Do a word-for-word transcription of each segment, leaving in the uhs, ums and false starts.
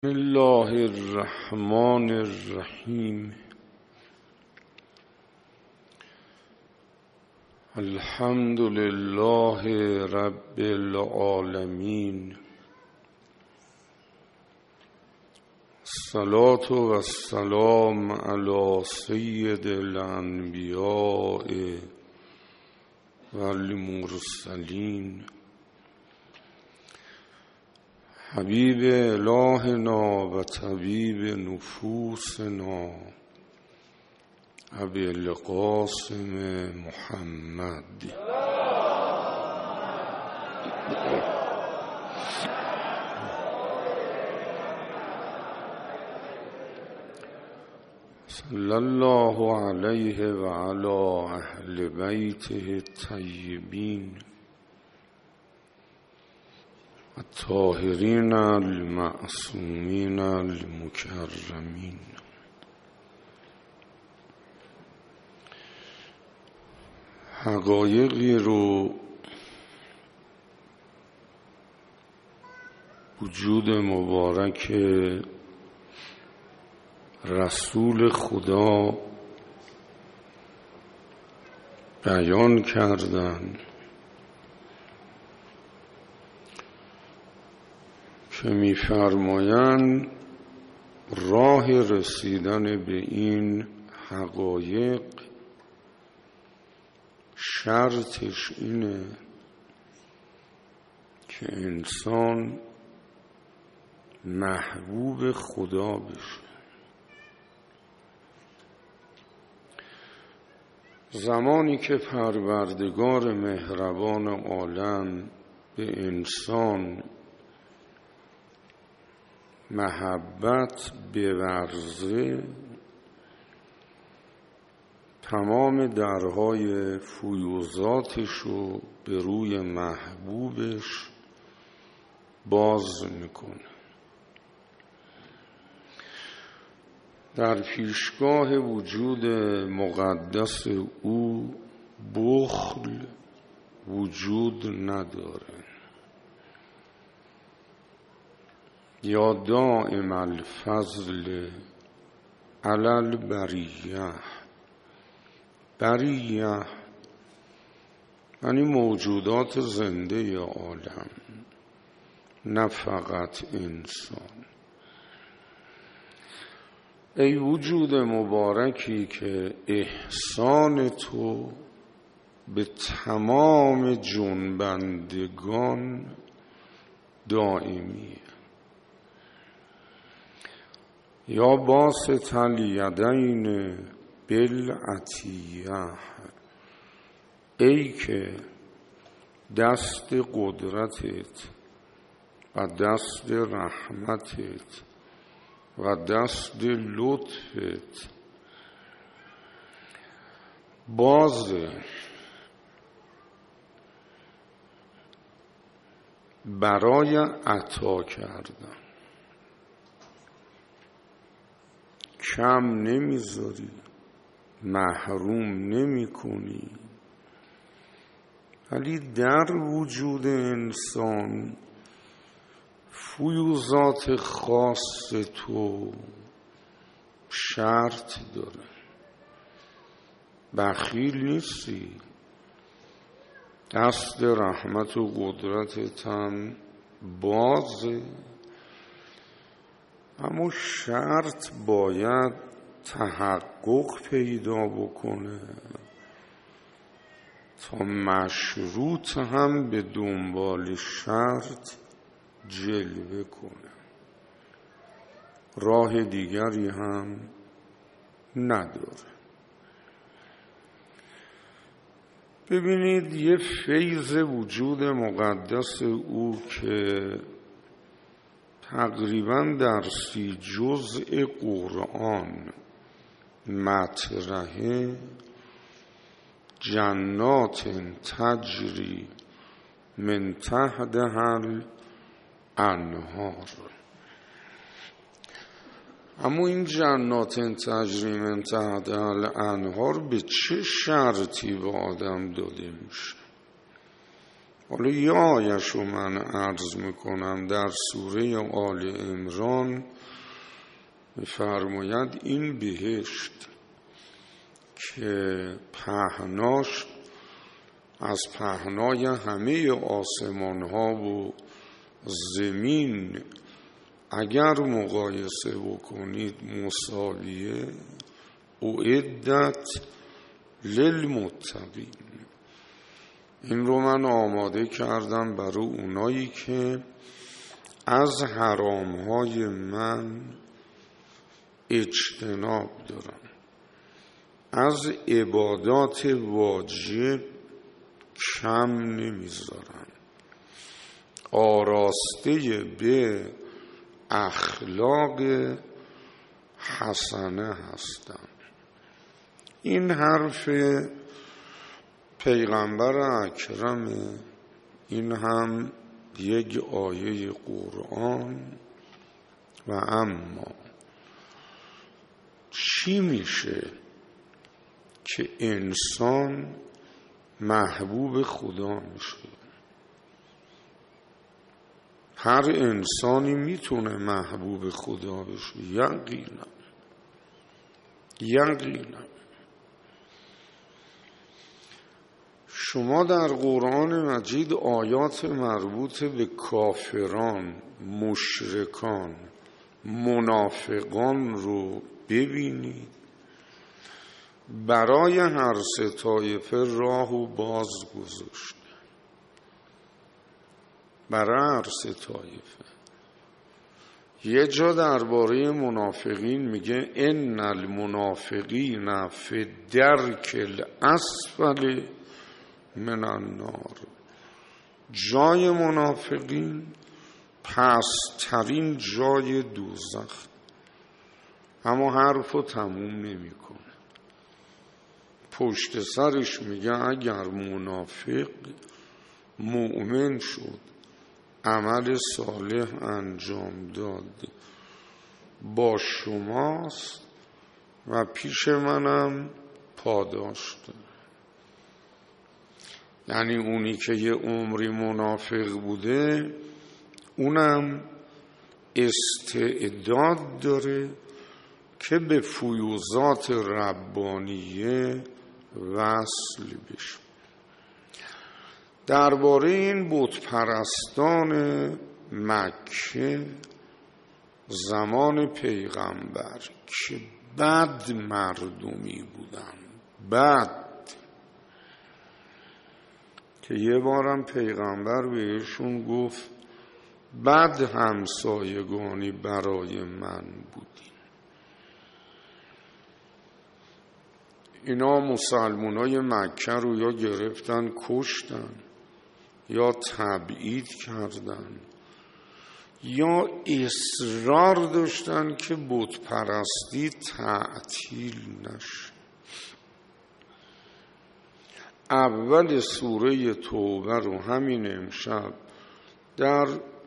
بسم الله الرحمن الرحیم. الحمد لله رب العالمین. الصلاة و السلام علی سید الانبیاء و المرسلین حبیب الهنا و طبیب نفوسنا ابی القاسم محمد صلی الله علیه و علی اهل بیته الطیبین الطاهرین المعصومین المکرمین. حقایقی رو وجود مبارک رسول خدا بیان کردن که می‌فرمایند راه رسیدن به این حقایق شرطش اینه که انسان محبوب خدا بشه. زمانی که پروردگار مهربان عالم به انسان محبت بورزه، تمام درهای فیوضاتش رو به روی محبوبش باز میکنه. در پیشگاه وجود مقدس او بخل وجود نداره. یا دائم الفضل علی البریه. بریه یعنی موجودات زنده عالم، نه فقط انسان. ای وجود مبارکی که احسان تو به تمام جنبندگان دائمیه. یا باسط الیدین بالعطیه، ای که دست قدرتت و دست رحمتت و دست لطفت بازه برای عطا کردن. کم نمیذاری، محروم نمی کنی، ولی در وجود انسان فیوضات خاص تو شرط داره. بخیل نیستی، دست رحمت و قدرتت هم بازه، اما شرط باید تحقق پیدا بکنه تا مشروط هم به دنبال شرط جلوه کنه. راه دیگری هم نداره. ببینید یه فیض وجود مقدس او که تقریباً در سی جزء قرآن مطرحه، جنات تجری من تحتها الانهار. اما این جنات تجری من تحتها الانهار به چه شرطی به آدم داده میشه؟ حالا یه آیش رو من عرض میکنم. در سوره آل عمران میفرماید این بهشت که پهناش از پهنای همه آسمان ها و زمین اگر مقایسه بکنید مساویه، اعدت للمتقین. این رو من آماده کردم برای اونایی که از حرامهای من اجتناب دارن، از عبادات واجب کم نمیذارن، آراسته به اخلاق حسنه هستن. این حرف پیغمبر اکرم، این هم یک آیه قرآن. و اما چی میشه که انسان محبوب خدا میشه؟ هر انسانی میتونه محبوب خدا بشه، یقینا یقینا. شما در قرآن مجید آیات مربوط به کافران، مشرکان، منافقان رو ببینید، برای هر سه طایفه راهو باز گذاشت. برای هر سه طایفه. یه جا درباره منافقین میگه ان المنافقین فی الدرک الاسفل من النار. جای منافقین پسترین جای دوزخ. اما حرفو تموم نمیکنه. پشت سرش میگه اگر منافق مؤمن شد، عمل صالح انجام داد، با شماست و پیش منم پاداش داره. یعنی اونی که یه عمری منافق بوده، اونم استعداد داره که به فیوضات ربانیه وصل بشه. درباره این بت پرستان مکه زمان پیغمبر که بد مردمی بودن، بد، که یه بارم پیغمبر بهشون گفت بد همسایگانی برای من بودی. اینا مسلمانای مکه رو یا گرفتن کشتن، یا تبعید کردن، یا اصرار داشتن که بت پرستی تعطیل نشه. اول سوره توبه رو همین امشب در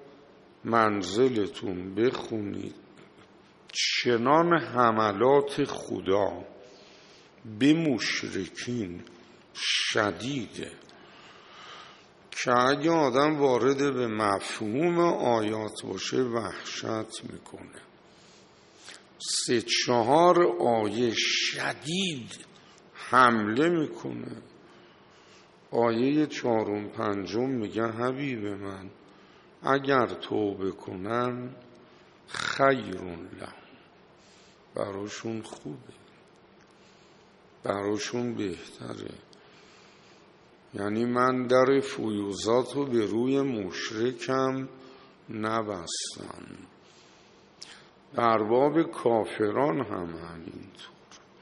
منزلتون بخونید. چنان حملات خدا به مشرکین شدیده که اگه آدم وارد به مفهوم آیات باشه وحشت میکنه. سه چهار آیه شدید حمله میکنه. آیه چهارم پنجم میگه حبیب من اگر توبه کنن خیرون لهم، براشون خوبه، براشون بهتره. یعنی من در فیوضات رو به روی مشرکم نبستم. در باب کافران هم همینطور.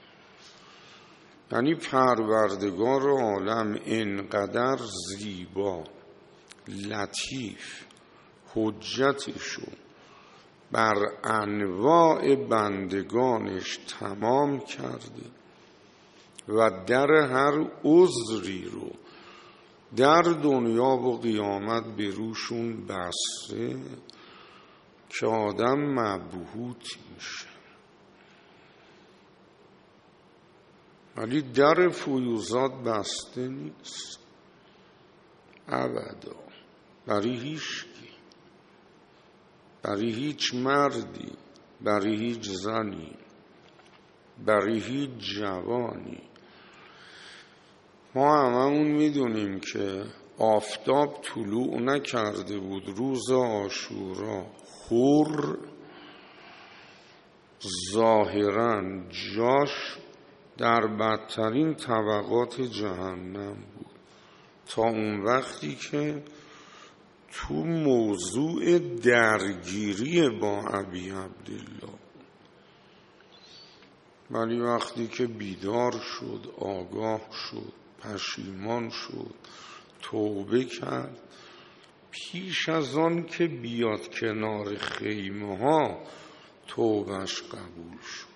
یعنی پروردگار عالم اینقدر زیبا، لطیف، حجتشو بر انواع بندگانش تمام کرده و در هر عذری رو در دنیا و قیامت به روشون بسته که آدم مبهوت میشه. ولی در فیوضات بسته نیست. ابدا، برای هیچ کی، برای هیچ مردی، برای هیچ زنی، برای هیچ جوانی. ما هممون میدونیم که آفتاب طلوع نکرده بود روز عاشورا، خور ظاهراً جاش در بدترین طبقات جهنم بود، تا اون وقتی که تو موضوع درگیری با ابی عبدالله، ولی وقتی که بیدار شد، آگاه شد، پشیمان شد، توبه کرد، پیش از آن که بیاد کنار خیمه ها توبهش قبول شد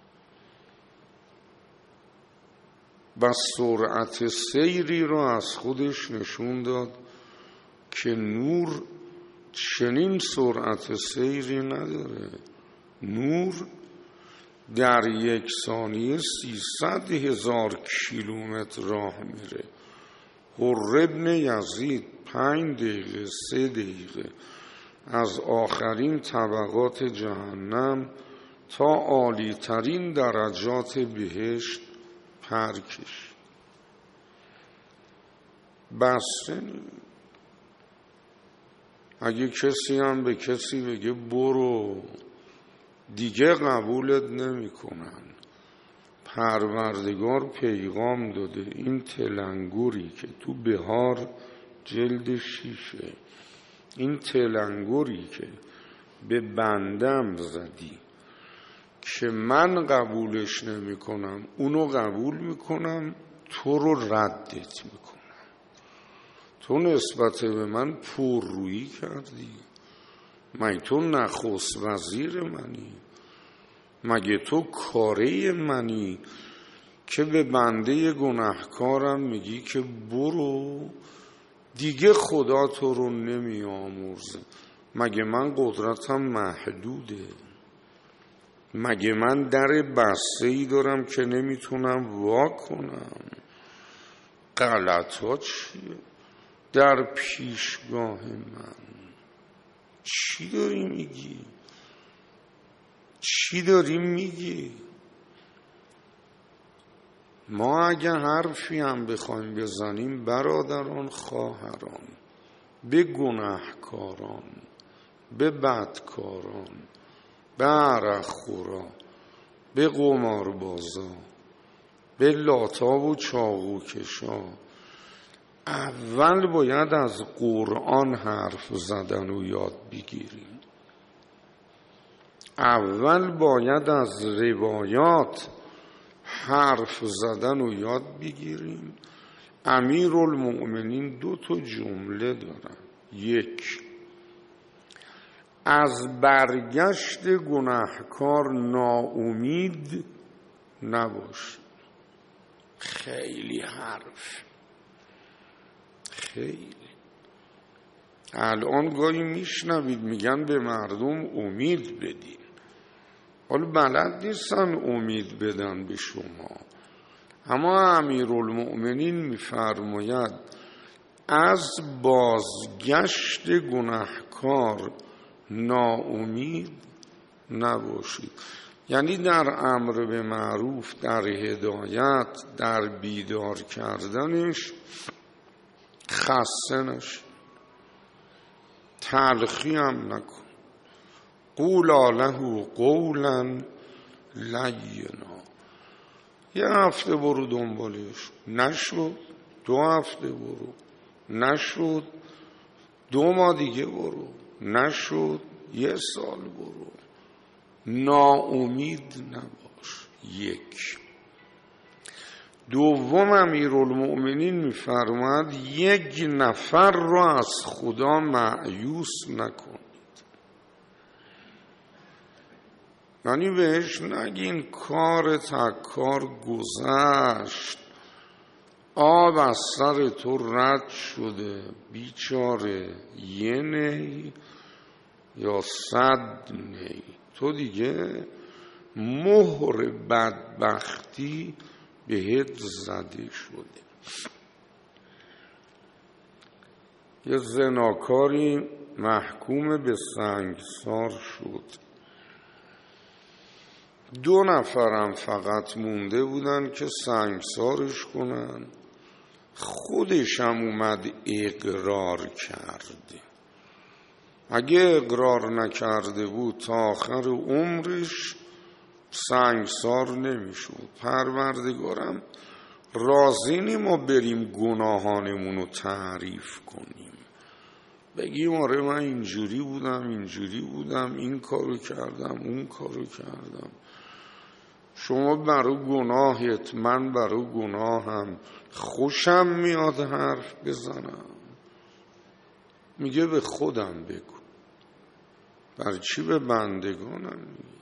و سرعت سیری رو از خودش نشون داد که نور چنین سرعت سیری نداره. نور در یک ثانیه سیصد هزار کیلومتر راه میره. حر ابن یزید پنج دقیقه سه دقیقه از آخرین طبقات جهنم تا عالی ترین درجات بهشت پرکش. بس اگه کسی هم به کسی بگه برو، دیگه قبولت نمی کنن. پروردگار پیغام داده این تلنگوری که تو بهار جلد شیشه، این تلنگوری که به بندم زدی که من قبولش نمی کنم، اونو قبول می کنم، تو رو ردت می کنم. تو نسبت به من پررویی کردی، مگه تو نخست وزیر منی؟ مگه تو کاره منی که به بنده گناهکارم میگی که برو، دیگه خدا تو رو نمی آمرزه؟ مگه من قدرتم محدوده؟ مگه من در بسته‌ای دارم که نمیتونم وا کنم؟ غلط ها چیه در پیشگاه من؟ چی داری میگی؟ چی داری میگی؟ ما اگه حرفی هم بخوایم بزنیم برادران خواهران، به گناهکاران، به بدکاران، به عرق خورا، به قماربازا، به لاتا و چاقوکشا، اول باید از قرآن حرف زدن و یاد بگیریم. اول باید از روایات حرف زدن و یاد بگیریم. امیرالمؤمنین دو تا جمله دارن. یک، از برگشت گناهکار ناامید نباش. خیلی حرف، خیلی. الان گاهی میشنوید میگن به مردم امید بدین. حالا بلد نیستن امید بدن به شما، اما امیرالمؤمنین میفرماید از بازگشت گناهکار ناامید نباشید. یعنی در امر به معروف، در هدایت، در بیدار کردنش خسته نشید، تلخی هم نکن. قولا له قولا لینا. یه هفته برو دنبالش، نشد. دو هفته برو، نشد. دو ماه دیگه برو، نشد. یه سال برو. ناامید نباش. یک. دوم، امیرالمؤمنین میفرماید یک نفر را از خدا مایوس نکنید. یعنی بهش نگین کار تکار گذشت، آب از سر تو رد شده، بیچاره، یه نی یا صد نی، تو دیگه مهر بدبختی بهت زده شده. یه زناکاری محکوم به سنگسار شد. دو نفرم فقط مونده بودن که سنگسارش کنن. خودش هم اومد اقرار کرده. اگه اقرار نکرده بود تا آخر عمرش سنگسار نمیشد. پروردگارم راضی نی ما بریم گناهانمون رو تعریف کنیم، بگیم آره من اینجوری بودم اینجوری بودم این کارو کردم اون کارو کردم. شما برای گناهت، من برای گناهم. خوشم میاد حرف بزنم. میگه به خودم بگو، برای چی به بندگانم میگی؟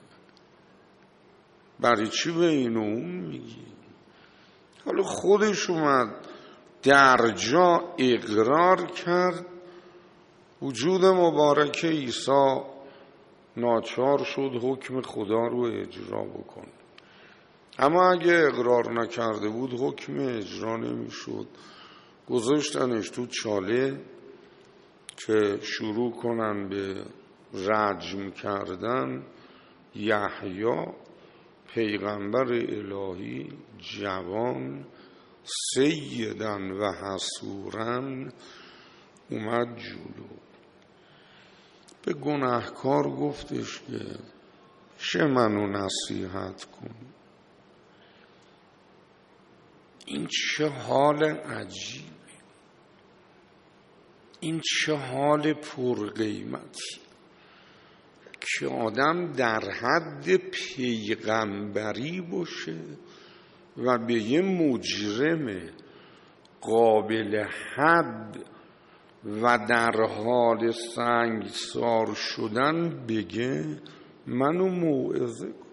برای چی به این و اون میگی؟ حالا خودش اومد در جا اقرار کرد. وجود مبارک عیسی ناچار شد حکم خدا رو اجرا بکن. اما اگه اقرار نکرده بود حکم اجرا نمیشد. گذاشتنش تو چاله که شروع کنن به رجم کردن. یحیی پیغمبر الهی جوان سیدن و حصورن اومد جلو. به گناهکار گفتش که شه منو نصیحت کن. این چه حال عجیبه، این چه حال پرقیمتی که آدم در حد پیغمبری باشه و به یه مجرم قابل حد و در حال سنگسار شدن بگه منو موعظه کن.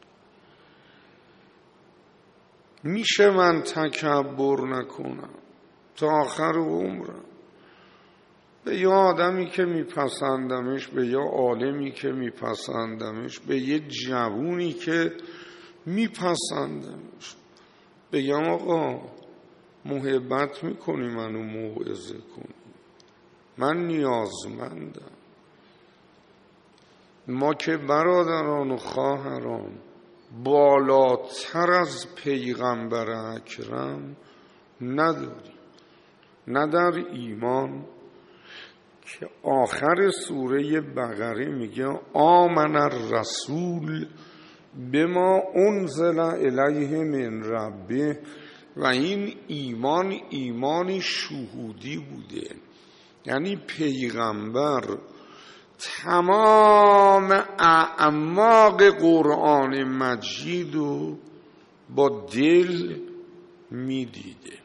میشه من تکبر نکنم تا آخر عمرم به یه آدمی که میپسندمش، به یه عالمی که میپسندمش، به یه جوونی که میپسندمش بگم آقا محبت میکنی منو موعظه کنی، من نیازمندم. ما که برادران و خواهران بالاتر از پیغمبر اکرم نداریم، نه در ایمان که آخر سوره بقره میگه آمن الرسول بما انزل الیه من ربه. و این ایمان ایمان شهودی بوده، یعنی پیغمبر تمام اعماق قرآن مجید رو با دل میدیده.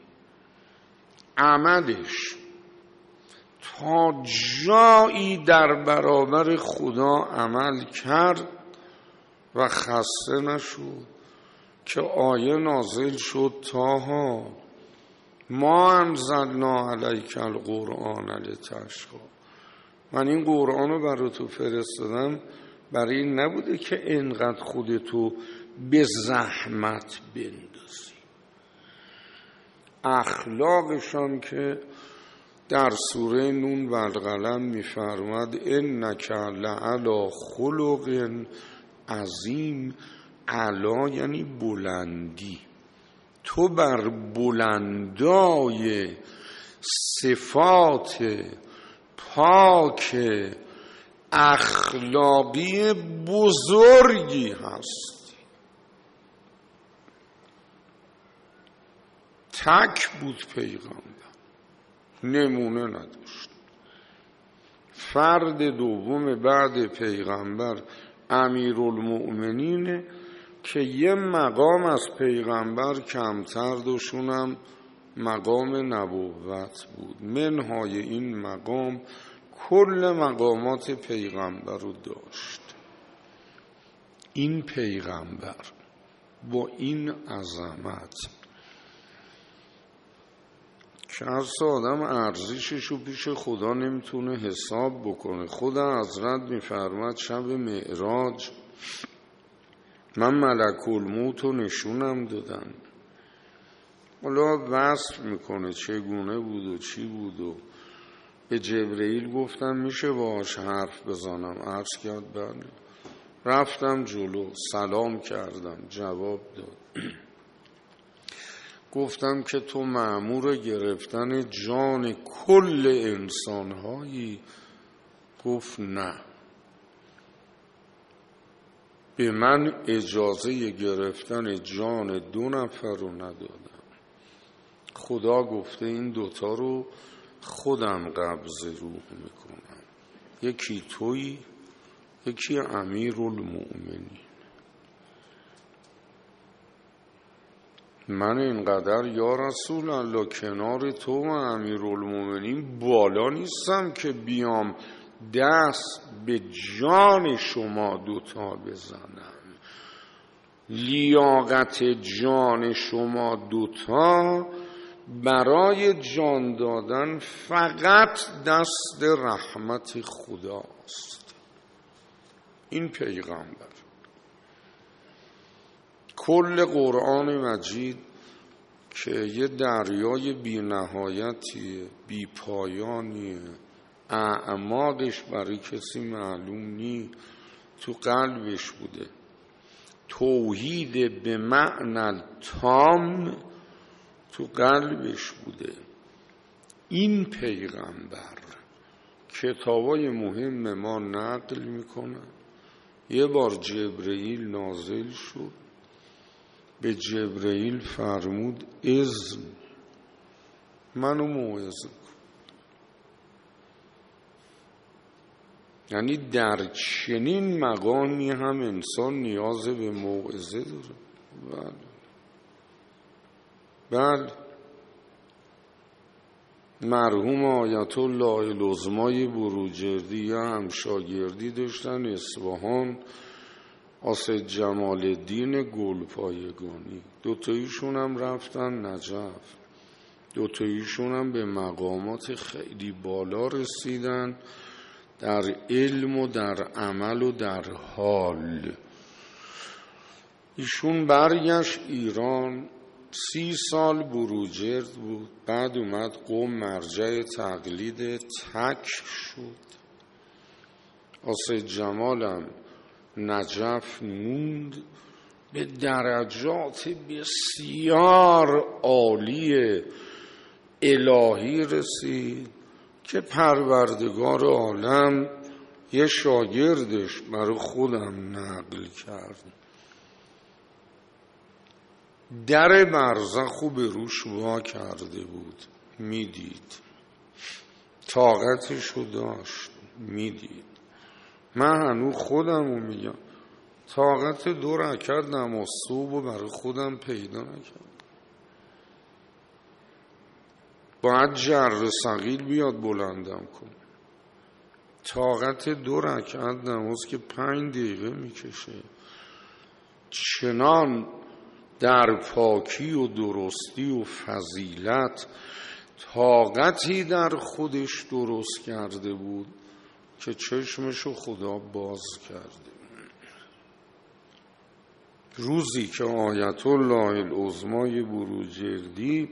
عملش تا جایی در برابر خدا عمل کرد و خسته نشد که آیه نازل شد تاها ما انزلنا علیک القرآن لتشقی. من این قرآن رو برای تو فرستادم برای این نبوده که اینقدر خودتو به زحمت بندازی. اخلاقشان که در سوره نون و القلم می‌فرماد انک لعلی خلق عظیم. علا یعنی بلندی، تو بر بلندای صفات پاک اخلاقی بزرگی هست. تک بود پیغمبر، نمونه نداشت. فرد دوم بعد پیغمبر امیرالمؤمنینه که یه مقام از پیغمبر کمتر داشونم مقام نبوت بود. منهای این مقام کل مقامات پیغمبر رو داشت. این پیغمبر با این عظمت که هر آدم ارزشش رو پیش خدا نمیتونه حساب بکنه. خدا حضرت میفرماد شب معراج من ملک الموت رو نشونم دادن. حالا وصف میکنه چگونه بود و چی بود و به جبرئیل گفتم میشه باهاش حرف بزنم؟ عرض کرد بله. رفتم جلو، سلام کردم، جواب داد. گفتم که تو مأمور گرفتن جان کل انسانهایی؟ گفت نه، به من اجازه گرفتن جان دو نفر رو ندادم. خدا گفته این دوتا رو خودم قبض روح میکنم، یکی تویی، یکی امیرالمؤمنین. من اینقدر یا رسول الله کنار تو و امیرالمؤمنین بالا نیستم که بیام دست به جان شما دوتا بزنم. لیاقت جان شما دوتا برای جان دادن فقط دست رحمت خداست. این پیغمبر کل قرآن مجید که یه دریای بی نهایتیه، بی پایانیه، اعماقش برای کسی معلوم نی، تو قلبش بوده. توحید به معنی تام تو قلبش بوده. این پیغمبر کتابای مهم ما نقل میکنه. یه بار جبرئیل نازل شد، به جبرئیل فرمود اذن منو موعظه کن. یعنی در چنین مقامی هم انسان نیاز به موعظه داره. بله بله. مرحوم آیت الله العظمای بروجردی یا همشاگردی داشتن اصفهان، آسد جمال الدین گلپایگانی. دوتاییشون هم رفتن نجف، دوتاییشون هم به مقامات خیلی بالا رسیدن در علم و در عمل و در حال. ایشون برگشت ایران، سی سال بروجرد بود، بعد اومد قم مرجع تقلید تک شد. آسد جمالم نجف موند، به درجات بسیار عالی الهی رسید که پروردگار عالم یه شاگردش برای خودم نقل کرد. در برزخو به روش وا کرده بود، میدید، طاقتشو داشت، میدید. من هنوز خودمو میگم طاقت دو رکعت نماز صبح برای خودم پیدا نکردم. باید جر ثقیل بیاد بلندم کن. طاقت دو رکعت نماز که پنج دقیقه میکشه. چنان در پاکی و درستی و فضیلت طاقتی در خودش درست کرده بود که چشمشو خدا باز کرده. روزی که آیت الله العظمای بروجردی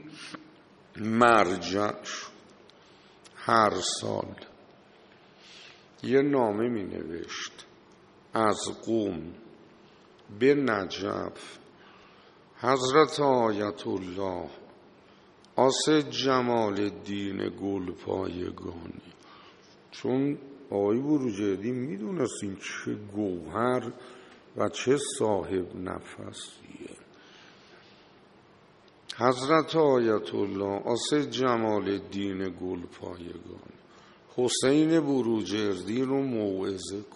مرجع شد، هر سال یه نامه می نوشت از قم به نجف. حضرت آیت الله آسد جمال الدین گلپایگانی، چون آقای بروجردی میدونست این چه گوهر و چه صاحب نفسیه. حضرت آیت الله آسد جمال الدین گلپایگانی حسین بروجردی رو موعظه کن.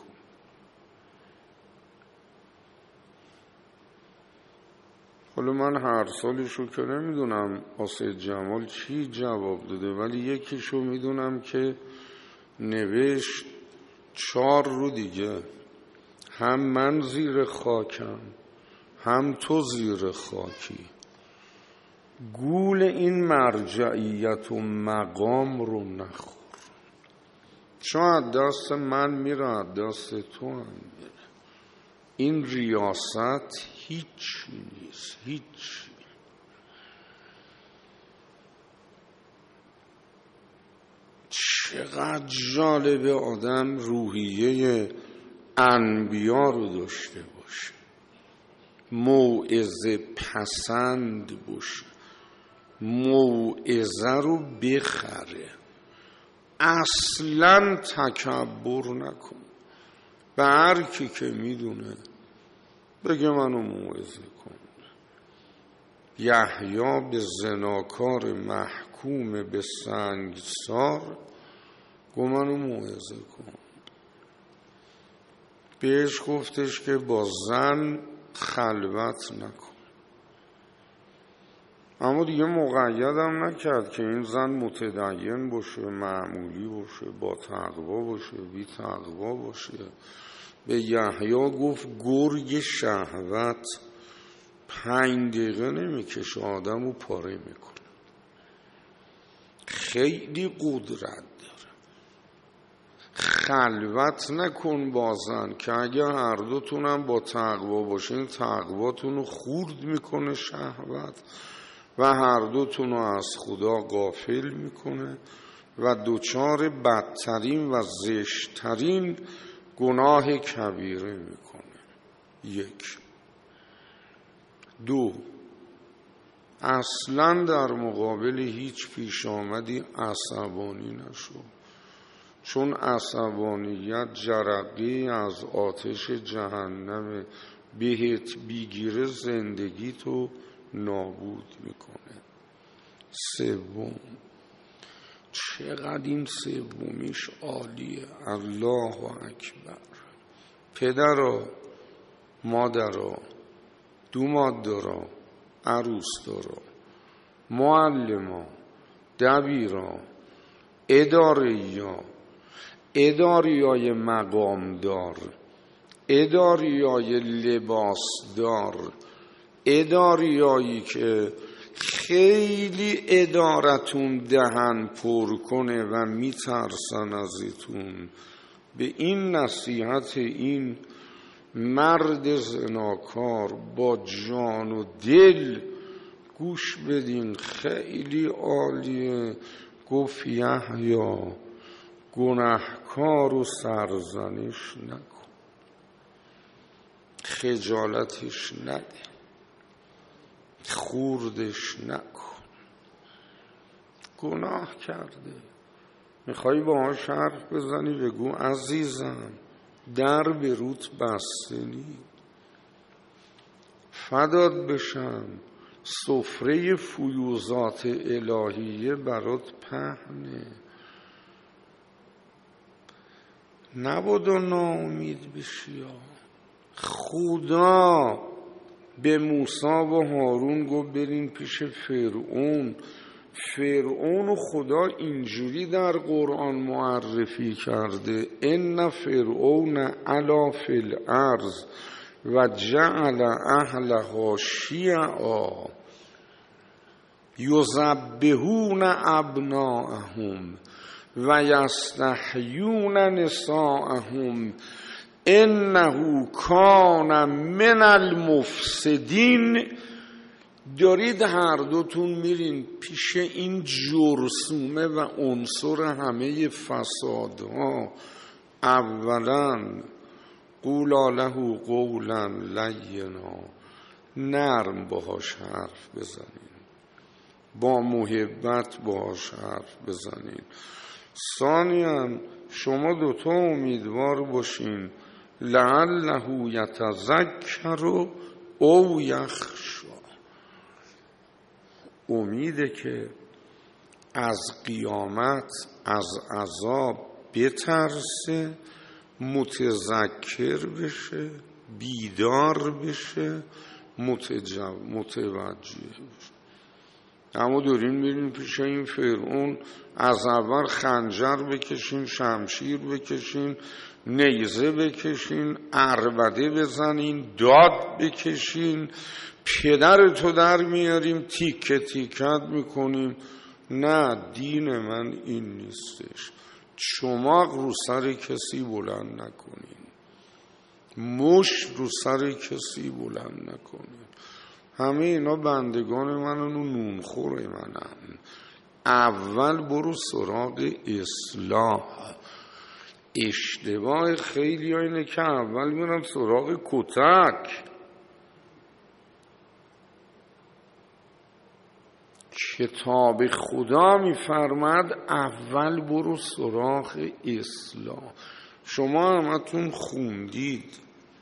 حالا من هر سالشو که نمیدونم آسد جمال چی جواب داده، ولی یکیشو میدونم که نوشت چار رو دیگه، هم من زیر خاکم هم تو زیر خاکی، گول این مرجعیت و مقام رو نخور. شاید دست من میره، دست تو هم میره. این ریاست هیچ نیست، هیچ. چقدر جالب آدم روحیه انبیا رو داشته باشه، موعظه پسند باشه، موعظه رو بخره، اصلا تکبر نکن. به هر کی که میدونه بگه منو موعظه کن. یحیی به زناکار محکوم به سنگسار گو منو موعظه کن. بهش گفتش که با زن خلوت نکن، اما دیگه مقیدم نکرد که این زن متدین باشه، معمولی باشه، با تقوا باشه، بی تقوا باشه. به یحیی گفت گرگ شهوت پنج دقیقه نمیکشه آدم رو پاره میکنه، خیلی قدرت داره. خلوت نکن با زن که اگه هر دوتونم با تقوا باشین تقواتون رو خورد میکنه شهوت و هر دوتون رو از خدا غافل میکنه و دوچار بدترین و زشترین گناه کبیره میکنه. یک. دو، اصلا در مقابل هیچ پیش آمدی عصبانی نشو، چون عصبانیت جرقی از آتش جهنم بهت بیگیره زندگی تو نابود میکنه. سوم، چقدر این سومیش عالیه، الله اکبر. پدرا، مادرا، دومادرا، عروسدارا، معلما، دبیرا، اداریا، اداریای مقامدار، اداریای لباسدار، اداریایی که خیلی ادارتون دهن پر کنه و میترسن ازتون، به این نصیحت این مرد زناکار با جان و دل گوش بدین، خیلی عالیه. گفت یحیی گناهکار و سرزنش نکن، خجالتش نده، خوردش نکن. گناه کرده، میخوایی باهاش حرف بزنی بگو عزیزم در به روت بسته نی، فدات بشم سفره فیوزات الهیه برات پهنه، نبادا ناامید بشی. خدا به موسی و هارون گفت برین پیش فرعون. فرعون و خدا اینجوری در قرآن معرفی کرده ان فرعون علا فی الارض و جعل اهلها شیعا یذبحون ابناءهم و یستحیون نساءهم انه کان من المفسدین. دارید هر دوتون میرین پیش این جرثومه و عنصر همه فسادها. اولا قولا له قولا لینا، نرم باهاش حرف بزنین، با محبت باهاش حرف بزنین. ثانیاً شما دوتا امیدوار باشین لعله یتذکر او یخشی، امیده که از قیامت از عذاب بترسه، متذکر بشه، بیدار بشه، متوجه بشه. اما دارین میرین پیش این فرعون، از اول خنجر بکشین، شمشیر بکشین، نیزه بکشین، عربده بزنین، داد بکشین، پدرتو در میاریم تیکه تیکت میکنیم. نه، دین من این نیستش. چماق رو سر کسی بلند نکنین، مشت رو سر کسی بلند نکنین. همه اینا بندگان منن و نونخور منن. اول برو سراغ اصلاح. اشتباه خیلی ها اینه که اول میرن سراغ کتک. کتاب خدا میفرماد اول برو سراغ اصلاح. شما همتون خوندید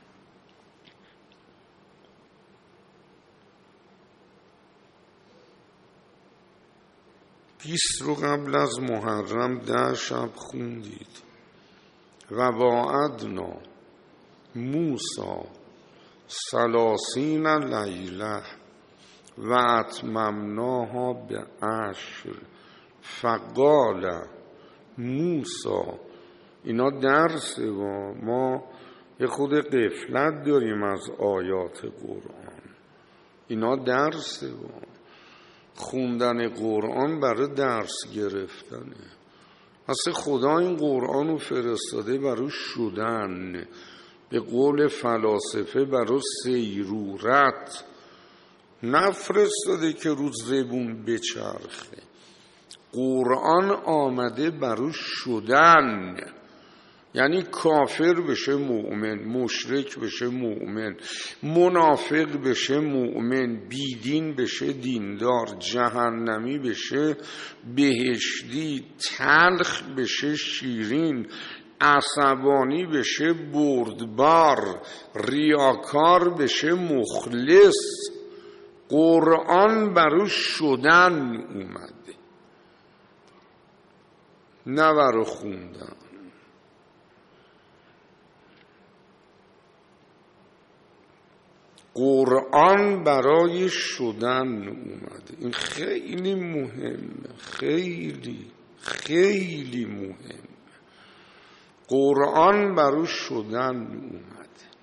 بیست رو قبل از محرم ده شب خوندید. و وعدنا موسی ثلاثین لیله و اتممناها به عشر فقال موسی. اینا درسه و ما یه خود غفلت داریم از آیات قرآن. اینا درسه و خوندن قرآن برای درس گرفتنه. اصلا خدا این قرآن رو فرستاده برای شدن، به قول فلاسفه برای سیرورت، نفرستاده که رو زبون بچرخه. قرآن آمده برای شدن، یعنی کافر بشه مؤمن، مشرک بشه مؤمن، منافق بشه مؤمن، بیدین بشه دیندار، جهنمی بشه بهشتی، تلخ بشه شیرین، عصبانی بشه بردبار، ریاکار بشه مخلص. قرآن برای شدن اومده، نه برای خوندن. قرآن برای شدن اومده. این خیلی مهمه، خیلی خیلی مهمه. قرآن برای شدن اومده.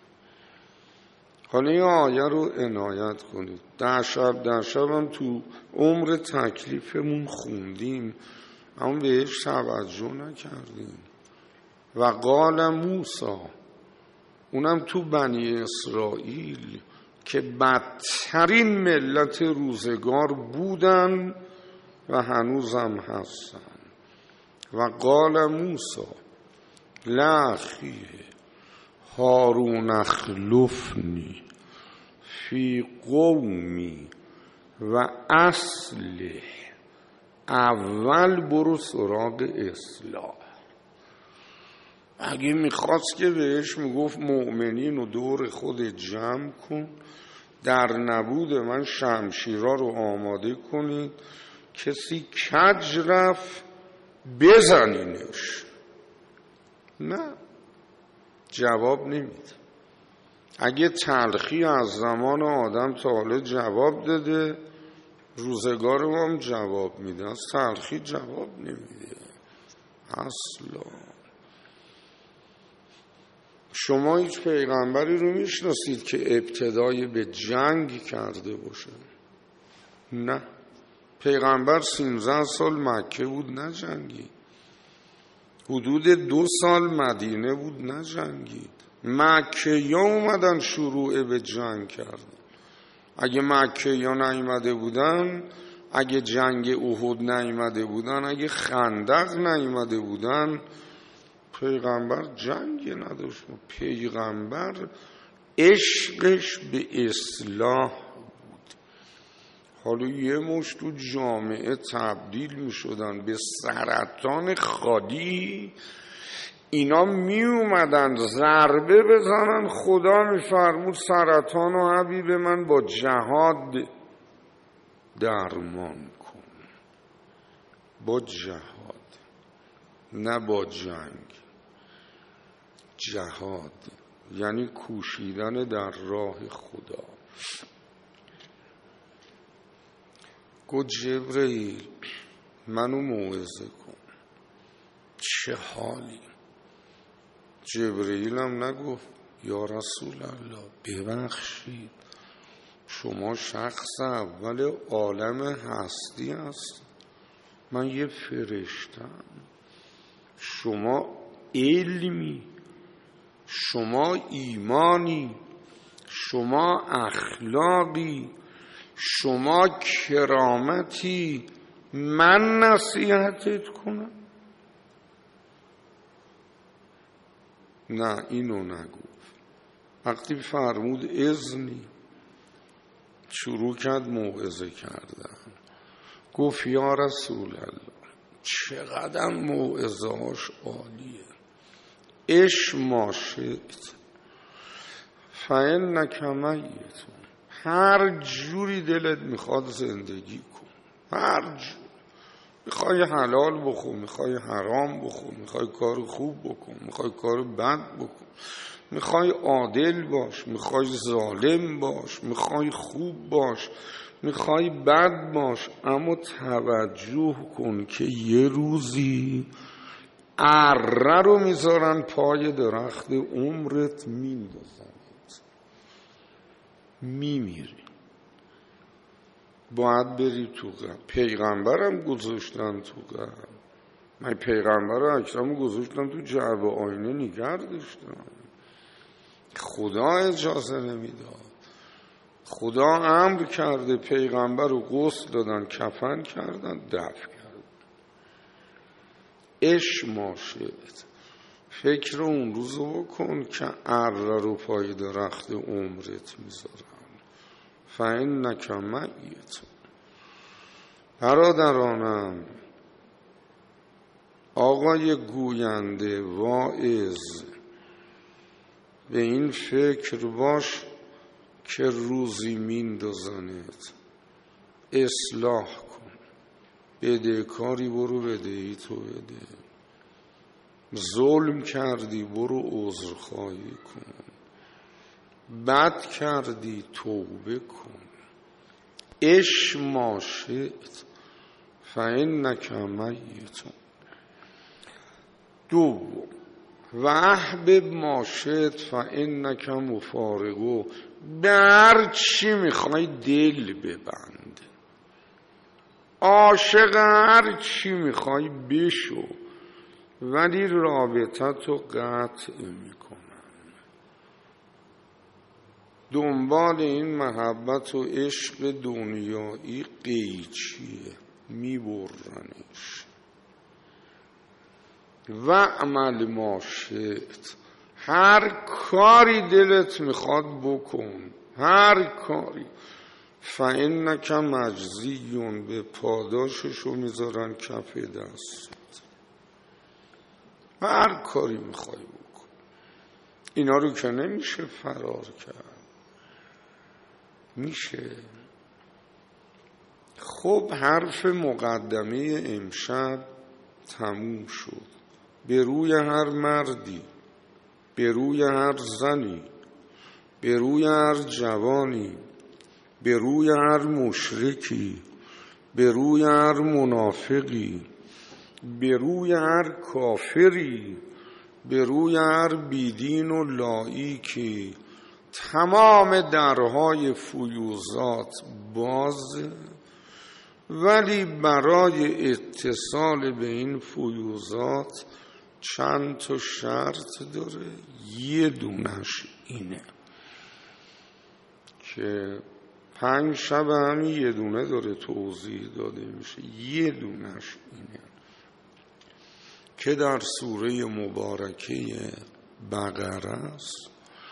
حالا این آیه رو عنایت کنید. ده شب ده شب هم تو عمر تکلیفمون خوندیم اما بهش توجه نکردیم. و قال موسی، اونم تو بنی اسرائیل که بدترین ملت روزگار بودن و هنوزم هستن. و قال موسی لاخیه هارون اخلفنی فی قومی و اصلح. اول برو سراغ اصلاح. اگه میخواست که بهش میگفت مؤمنین و دور خود جمع کن، در نبود من شمشیرا رو آماده کنید، کسی کج رفت بزنینش. نه، جواب نمیده. اگه تلخی از زمان آدم تا حالا جواب داده، روزگار ما هم جواب میده. از تلخی جواب نمیده اصلا. شما هیچ پیغمبری رو میشناسید که ابتدای به جنگ کرده باشه؟ نه. پیغمبر سیزده سال مکه بود نجنگید. حدود دو سال مدینه بود نجنگید. مکه یا اومدن شروع به جنگ کردن. اگه مکه یا نیامده بودن، اگه جنگ احد نیامده بودن، اگه خندق نیامده بودن، پیغمبر جنگ نداشت. پیغمبر عشقش به اصلاح بود. حالا یه مشت تو جامعه تبدیل می شدن به سرطان خادی، اینا می اومدن ضربه بزنن. خدا می فرمود سرطان و حبیب من با جهاد درمان کن. با جهاد، نه با جنگ. جهاد یعنی کوشیدن در راه خدا. گفت جبرئیل منو موعظه کن. چه حالی؟ جبرئیل هم نگفت یا رسول الله ببخشید شما شخص اول عالم هستی هست، من یه فرشتم. شما علمی، شما ایمانی، شما اخلاقی، شما کرامتی، من نصیحتت کنم؟ نه، اینو نگفت. وقتی فرمود اذنی، شروع کرد موعظه کردن. گفت یا رسول الله، چقدر موعظه‌اش عالیه. اش ما شئت فانک میت. هر جوری دلت میخواد زندگی کن، هر جور. میخوای حلال بخور، میخوای حرام بخور، میخوای کار خوب بکن، میخوای کار بد بکن، میخوای عادل باش، میخوای ظالم باش، میخوای خوب باش، میخوای بد باش، اما توجه کن که یه روزی اره رو میذارن پای درخت عمرت، میندازنت، میمیری. باید بری تو قبر. پیغمبرم گذاشتن تو قبر. من پیغمبر اکرم گذاشتن تو جعبه آینه نگه داشتن. خدا اجازه نمیداد. خدا امر کرده، پیغمبر رو غسل دادن، کفن کردن، دفن کردن. اش ما شئت. فکر اون روزو بکن که اره رو پای درخت عمرت میذارن. فانک میت. برادرانم، آقای گوینده واعظ، به این فکر باش که روزی میندازنت. اصلاح کن. بدهکاری برو بدهی تو بده. ظلم کردی برو عذرخواهی کن. بد کردی توبه کن. اش ما شئت فانک میت. دوم، و احبب ما شئت فانک مفارقه. به هر چی میخوای دل ببند، عاشق هر چی میخوای بشو، ولی رابطتو قطع میکنن. دنبال این محبت و عشق دنیایی قیچیه، میبرنش. و عمل ما شئت. هر کاری دلت میخواد بکن، هر کاری. فانک مجزیون. به پاداششو میذارن کف دست. هر کاری میخوای بکن. اینا رو که نمیشه فرار کرد. میشه. خب حرف مقدمه امشب تموم شد. به روی هر مردی، به روی هر زنی، به روی هر جوانی، به روی هر مشرکی، به روی هر منافقی، به روی هر کافری، به روی هر بیدین و لاییکی، تمام درهای فیوزات بازه، ولی برای اتصال به این فیوزات چند تا شرط داره. یه دونش اینه که پنج شب هم یه دونه داره توضیح داده میشه. یه دونش اینه که در سوره مبارکه بقره است.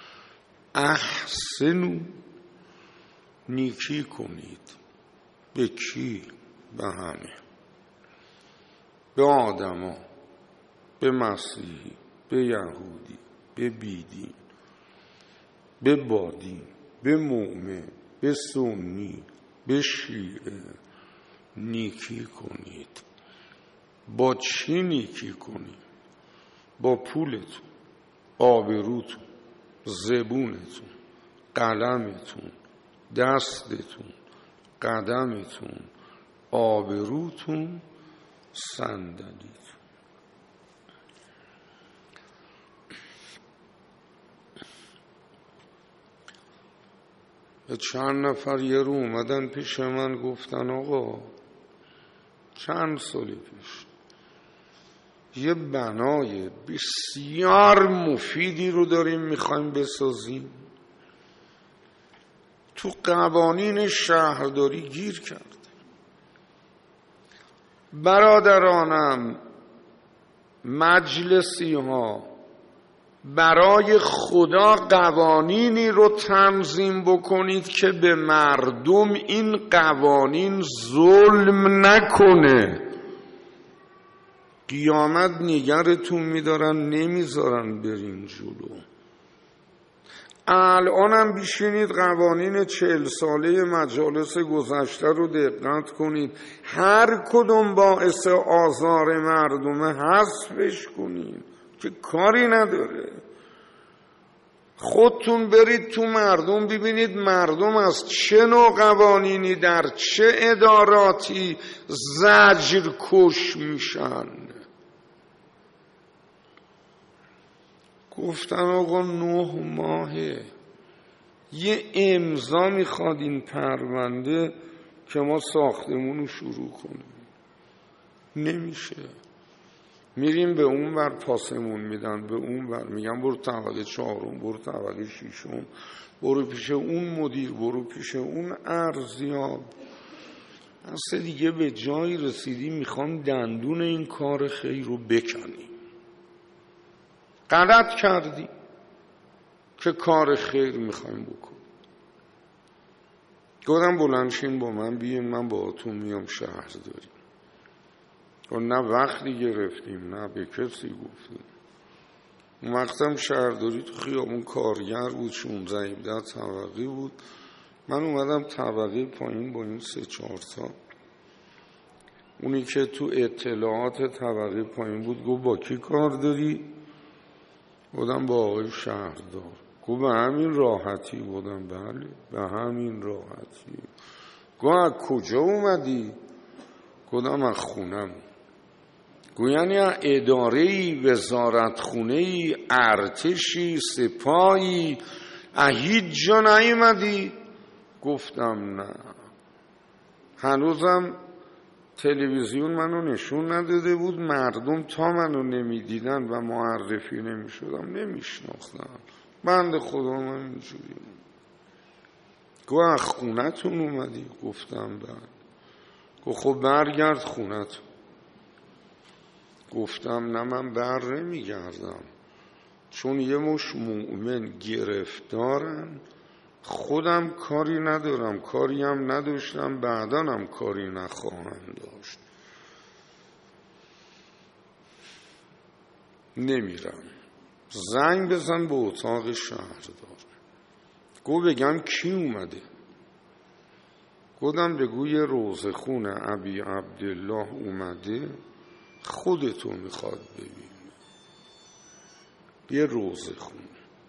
احسنوا، نیکی کنید. به کی؟ به همه. به آدما، به مسیحی، به یهودی، به بیدین، به بادین، به مؤمن، به سنی، به شیعه. نیکی کنید. با چی نیکی کنید؟ با پولتون، آبروتون، زبونتون، قلمتون، دستتون، قدمتون، آبروتون، صندلیتون. چند نفر یه رو اومدن پیش من گفتن آقا چند سال پیش یه بنای بسیار مفیدی رو داریم میخوایم بسازیم، تو قوانین شهرداری گیر کرد. برادرانم، مجلسی ها برای خدا قوانینی رو تنظیم بکنید که به مردم این قوانین ظلم نکنه. قیامت نگرتون میدارن، نمیذارن برین جلو. الانم بیشینید قوانین چهل ساله مجالس گذشته رو دقت کنید، هر کدوم باعث آزار مردمه حذفش کنید که کاری نداره. خودتون برید تو مردم ببینید مردم از چه نوع قوانینی در چه اداراتی زجر کش میشن. گفتن آقا نه ماهه یه امضا میخواد این پرونده که ما ساختمون رو شروع کنیم. نمیشه. میریم به اون ور پاسمون میدن، به اون ور میگن برو طبقه چهارم، برو طبقه ششم، برو پیش اون مدیر، برو پیش اون ارزیاب. اصلا دیگه به جایی رسیدی میخوام دندون این کار خیر رو بکنی. غلط کردی که کار خیر میخوایم بکن. گفتم بلندشین با من بیاین، من با تو میام شهر داریم. و نه وقتی گرفتیم نه به کسی گفتیم. اون وقتم شهرداری تو خیابون کارگر بود، شانزده هفده طبقه بود. من اومدم طبقه پایین با این سه چهار تا. اونی که تو اطلاعات طبقه پایین بود گفت با کی کار داری؟ بودم با آقای شهردار. گفت به همین راحتی؟ بودم بله به همین راحتی. گفت از کجا اومدی؟ گفتم از خونم. گفت یعنی اداره‌ای، وزارت خونه‌ای، ارتشی، سپاهی، از هیچ جا نیومدی؟ گفتم نه. هنوزم تلویزیون منو نشون نداده بود، مردم تا منو نمیدیدن و معرفی نمیشدم نمیشناختم. بنده خدا من اینجوری. گفت از خونتون اومدی؟ گفتم بله. گفت خب برگرد خونتون. گفتم نه من بر نمیگردم، چون یه مش مؤمن گرفتارن، خودم کاری ندارم، کاری هم نداشتم، بعداً هم کاری نخواهم داشت. نمیرم. زنگ بزن به اتاق شهردار. گو بگم کی اومده؟ گفتم بگو یه روزخون ابی عبدالله اومده، خودتو میخواد ببین. یه روزخون.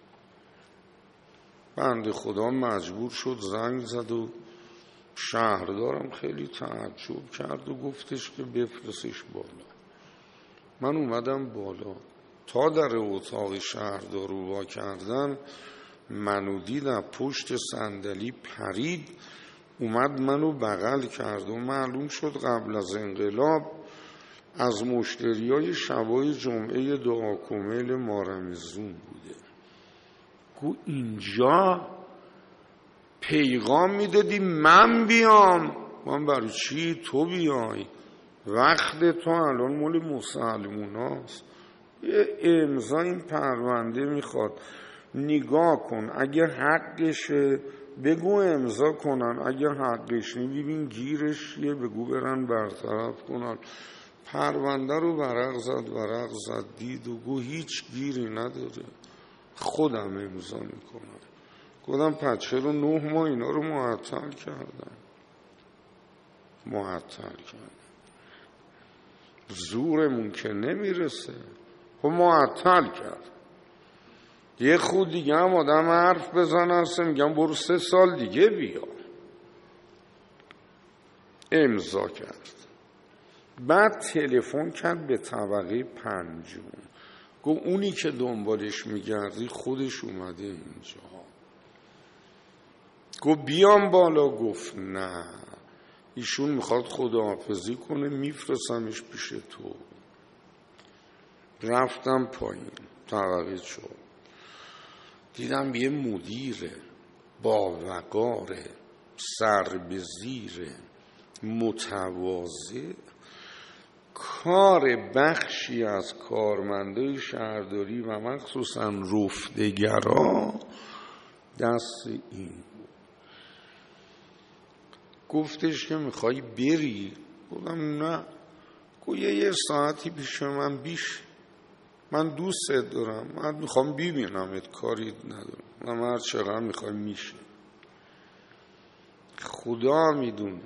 بنده خدا مجبور شد زنگ زد و شهردارم خیلی تعجب کرد و گفتش که بفرستش بالا. من اومدم بالا، تا در اتاق شهردار رو وا کردن منو دید، از پشت صندلی پرید اومد منو بغل کرد و معلوم شد قبل از انقلاب از مشتریای شبای جمعه دعا کمیل مارمزون بوده. گو اینجا پیغام میدادی من بیام؟ من برای چی تو بیای؟ وقت تو الان مال مسلمون هاست. یه امضا این پرونده میخواد، نگاه کن، اگه حقشه بگو امضا کنن، اگه حقش نی ببین گیرش یه بگو برن برطرف کنن. پرونده رو ورق زد ورق زد دید و گو هیچ گیری نداره، خودم امضا میکنم. گفتم پچه رو نه ماه اینا رو معطل کردم. معطل کردم زورمون که نمیرسه، خب معطل کرد. یه خود دیگه هم آدم حرف بزنن سه میگم برو سه سال دیگه بیا. امضا کرد. بعد تلفن کرد به طبقه پنجم، گفت اونی که دنبالش میگردی خودش اومده اینجا. گفت بیام بالا؟ گفت نه، ایشون میخواد خداحافظی کنه، میفرستمش پیش تو. رفتم پایین طبقه چهار، دیدم یه مدیر با وقاره، سر به زیره، متواضع، کار بخشی از کارمندای شهرداری و مخصوصا رفتگرا دست این بود. گفتش که میخوای بری؟ گفتم نه. گفت یه ساعتی پیش من بیش، من دوست دارم، من میخوام ببینمت، کاری ندارم، من هر چقدر میخوای میشه. خدا میدونه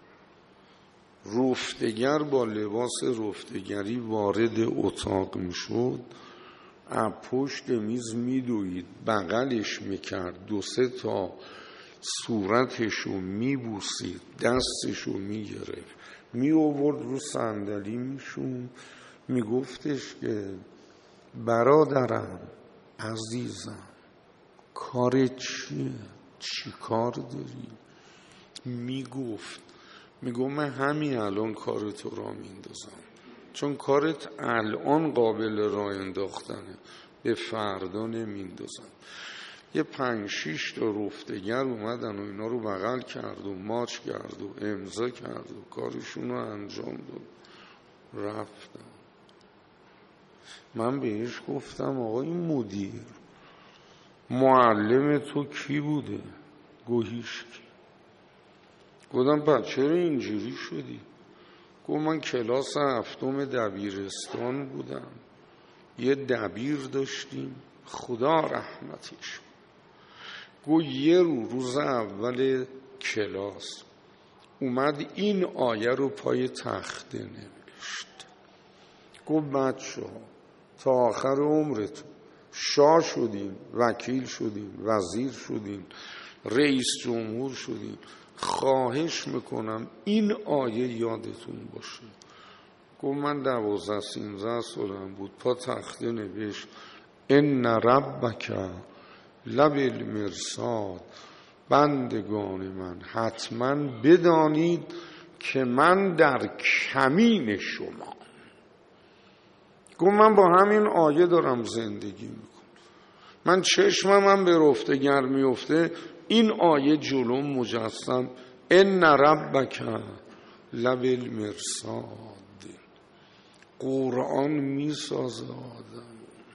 رفتگر با لباس رفتگری وارد اتاق میشد، از پشت میز میدوید، بغلش میکرد، دو سه تا صورتشو میبوسید، دستشو میگرفت، می آورد رو صندلی میشون، میگفتش که برادرم عزیزم کار چیه؟ چی کار داری؟ میگفت میگو من همین الان کار تو را میندازم، چون کارت الان قابل راه انداختنه، به فردا نمیندازم. یه پنج شیش تا رفتگر اومدن و اینا رو بغل کرد و ماچ کرد و امضا کرد و کارشون رو انجام داد، رفتم. من بهش گفتم آقای مدیر معلم تو کی بوده؟ گوهیش کی؟ گفتم پس چرا اینجوری شدی؟ گفت من کلاس هفتم دبیرستان بودم، یه دبیر داشتیم خدا رحمتش. گفت یه رو روز اول کلاس اومد این آیه رو پای تخته نوشت. گفت بچه ها تا آخر عمرتون شاه شدین، وکیل شدین، وزیر شدین، رئیس جمهور شدین، خواهش میکنم این آیه یادتون باشه. گفت من دوازده سینزده سالم بود، پا تخته نوشت ان ربک لبالمرصاد، بندگان من حتما بدانید که من در کمین شما. گفت من با همین آیه دارم زندگی میکنم، من چشمم هم به رفتگر میفته این آیه جلوم مجسم ان ربک لبالمرصاد. قرآن میسازه آدم.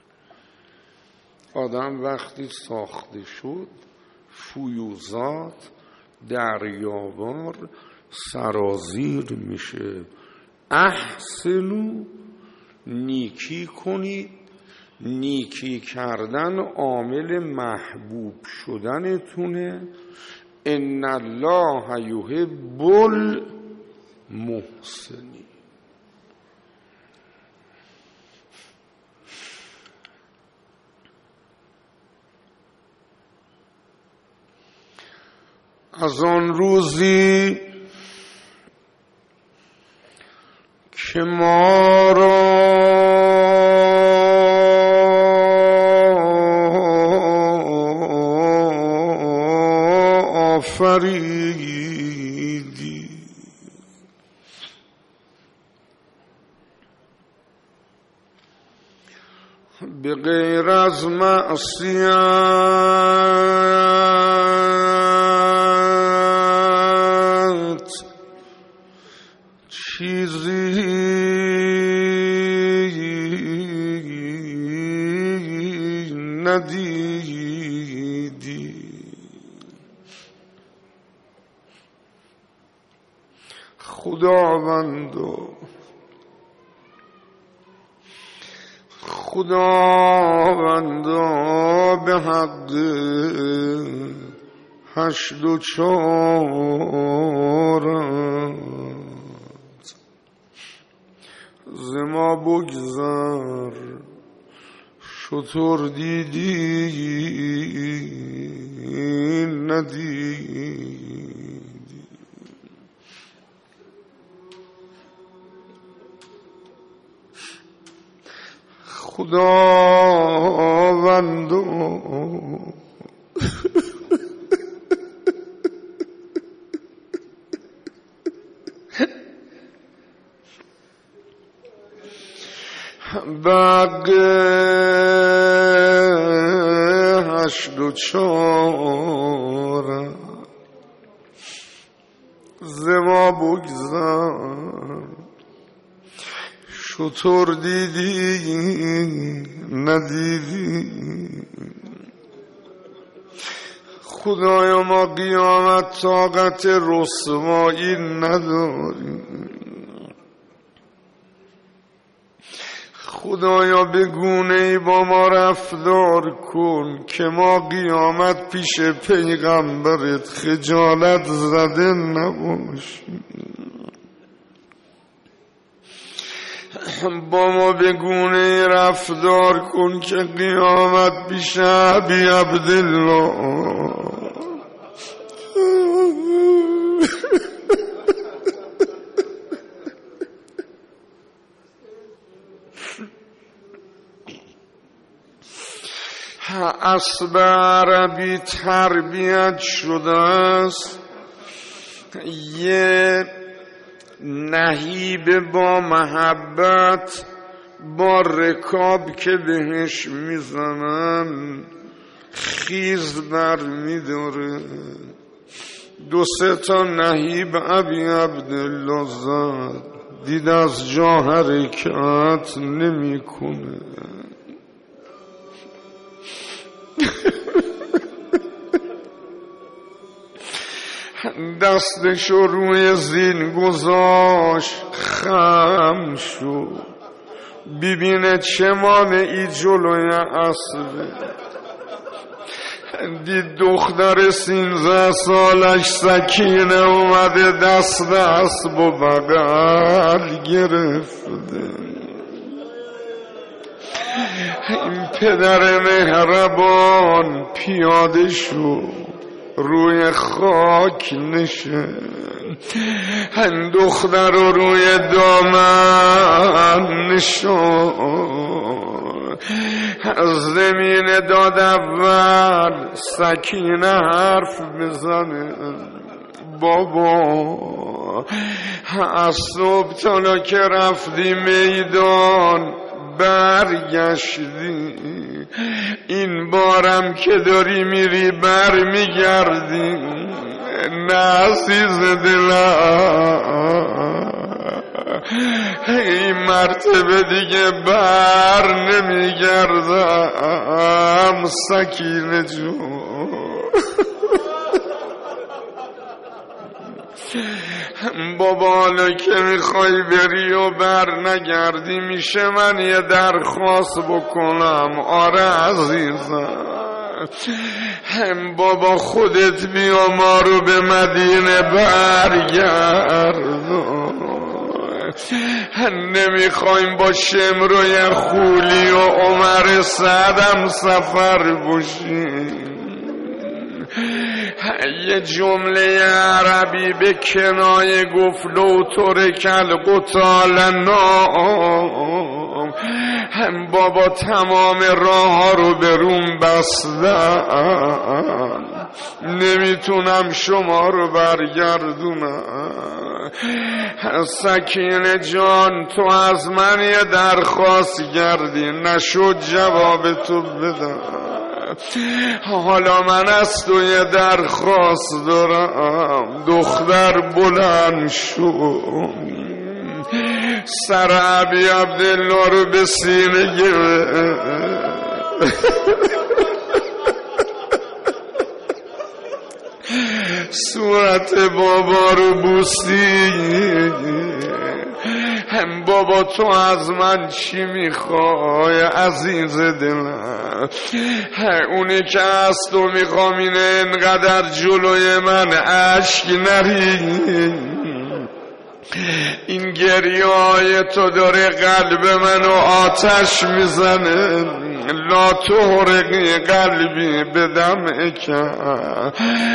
آدم وقتی ساخته شد فیوزات دریاوار سرازیر میشه. احسنو نیکی کنید، نیکی کردن عامل محبوب شدنتونه. ان الله یحب المحسنین. از آن روزی که ما را آفریدی، به غیر از معصیت چیزی ندیدی. خداوندا خداوندا به حق هشت و چارت ز ما بگذر، شطور دیدی ندیدی. خداوندو بق هشت و چار ز ما بگذر، شطور دیدی ندیدی خدایا ما قیامت طاقت رسوایی نداریم خدایا به گونه ای با ما رفتار کن که ما قیامت پیش پیغمبرت خجالت زده نباشیم با ما به گونه ای رفتار کن که قیامت پیش ابی عبدالله اسب عربی تربیت شده است یه نهیب با محبت با رکاب که بهش میزنن خیز بر میداره دو سه تا نهیب ابی عبدالله زد دید از جا حرکت نمی کنه دستشو روی زین گذاشت خم شد ببینه چه مانعی جلوی اسبه دید دختر سینزده سالش سکینه اومده دست اسب و بغل گرفته این پدر مهربان پیاده شد روی خاک نشن دختر رو روی دامن نشان از زمین داد اول سکینه حرف بزنه بابا از صبح تالا که رفتی میدان برگشتی این بارم که داری میری بر میگردی نه عزیز دلم این مرتبه دیگه بر نمیگردم سکینه جون بابا حالا که میخوای بری و بر نگردی میشه من یه درخواست بکنم آره عزیزم بابا خودت بیا ما رو به مدینه برگردون نمیخوایم با شمروی خولی و عمر سعدم سفر باشیم یه جمله عربی به کنایه گفت لو ترکل قتال نام هم بابا تمام راه ها رو به روم بستن نمیتونم شما رو برگردونم سکینه جان تو از من یه درخواست کردی نشد جواب تو بدم حالا من از تو یه درخواست دارم دختر بلند شو سر ابی عبدالله رو به سینه گرفت صورت بابا رو بوسی هم بابا تو از من چی میخوای عزیز دلم اونی که از تو میخوام اینه انقدر جلوی من اشک نری این گریه های تو داره قلب منو آتش میزنه لا تحرقی قلبی بدم اکن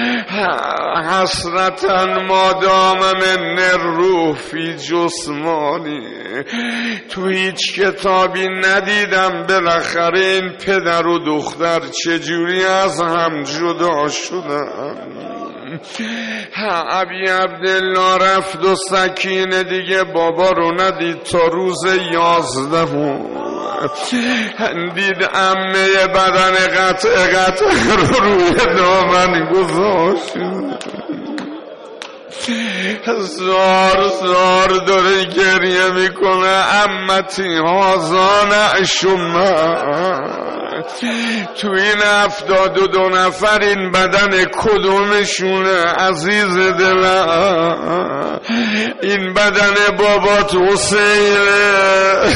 حسرتا مادام من الروح فی جسمانی تو هیچ کتابی ندیدم بالاخره این پدر و دختر چجوری از هم جدا شدن ابی عبدالله رفت و سکینه دیگه بابا رو ندید تا روز یازده دید عمه بدن قطع قطع رو روی دامن گذاشت زار زار داره گریه میکنه. امتی هازان شما تو این افتاد و دو نفر این بدن کدومشونه عزیز دلم؟ این بدن بابات حسینه.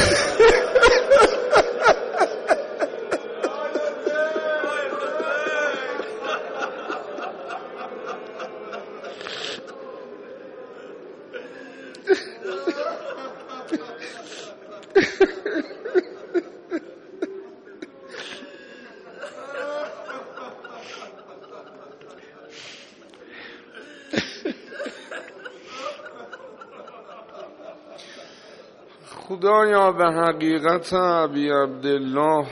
خدایا به حقیقت ابی عبدالله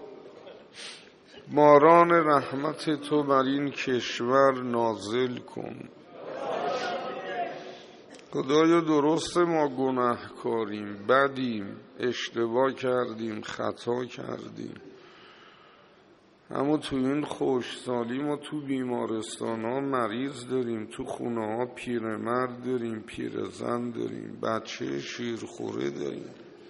باران رحمت تو بر این کشور نازل کن. خدایا درست ما گناهکاریم، بدیم، اشتباه کردیم، خطا کردیم، اما تو این خوشسالی ما تو بیمارستان ها مریض داریم، تو خونه ها پیرمرد داریم، پیرزن داریم، بچه شیرخوره داریم.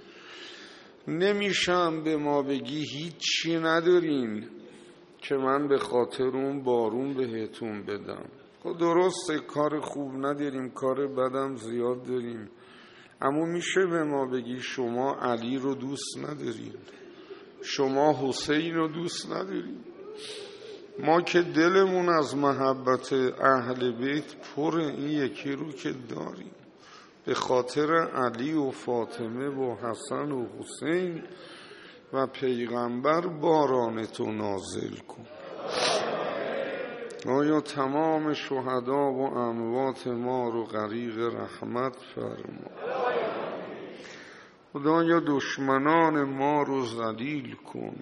نمیشم به ما بگی هیچی ندارین که من به خاطر اون بارون بهتون بدم. خب درسته کار خوب نداریم، کار بدم زیاد داریم، اما میشه به ما بگی شما علی رو دوست ندارین، شما حسین رو دوست ندارین؟ ما که دلمون از محبت اهل بیت پر، این یکی رو که داریم. به خاطر علی و فاطمه و حسن و حسین و پیغمبر باران تو نازل کن. آیا تمام شهدا و اموات ما رو غریق رحمت فرما. خدایا دشمنان ما رو ذلیل کن.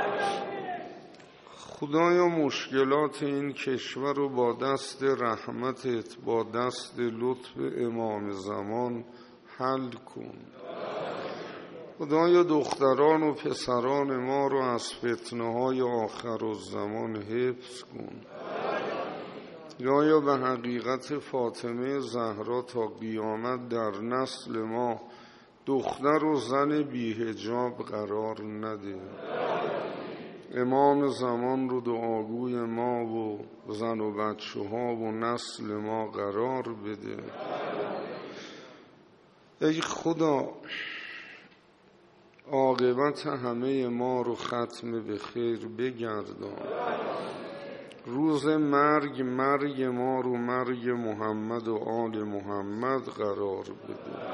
خدایا مشکلات این کشور رو با دست رحمتت، با دست لطف امام زمان حل کن. خدایا دختران و پسران ما رو از فتنه های آخر الزمان حفظ کن. خدایا به حقیقت فاطمه زهرا تا قیامت در نسل ما دختر و زن بی حجاب قرار نده. امام زمان رو دعاگوی ما و زن و بچه ها و نسل ما قرار بده. ای خدا عاقبت همه ما رو ختم به خیر بگردان. روز مرگ مرگ ما رو مرگ محمد و آل محمد قرار بده.